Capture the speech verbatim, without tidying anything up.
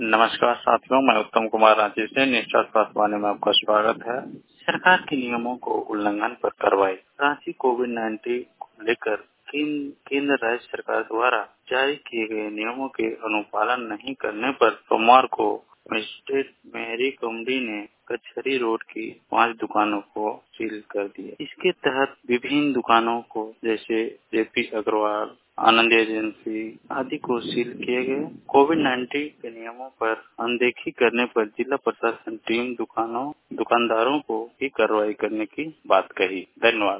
नमस्कार साथियों, मैं उत्तम कुमार रांची से निष्ठा स्वास्थ्य वाणी में आपका स्वागत है। सरकार के नियमों को उल्लंघन पर कार्रवाई। रांची कोविड नाइन्टीन को लेकर केंद्र राज्य सरकार द्वारा जारी किए गए नियमों के अनुपालन नहीं करने पर सोमवार को मजिस्ट्रेट मेहरी कुमरी ने कचहरी रोड की पांच दुकानों को सील कर दिया। इसके तहत विभिन्न दुकानों को जैसे जेपी अग्रवाल, आनंद एजेंसी आदि को सील किए गए। कोविड नाइन्टीन के नियमों पर अनदेखी करने पर जिला प्रशासन टीम दुकानों दुकानदारों को भी कार्रवाई करने की बात कही। धन्यवाद।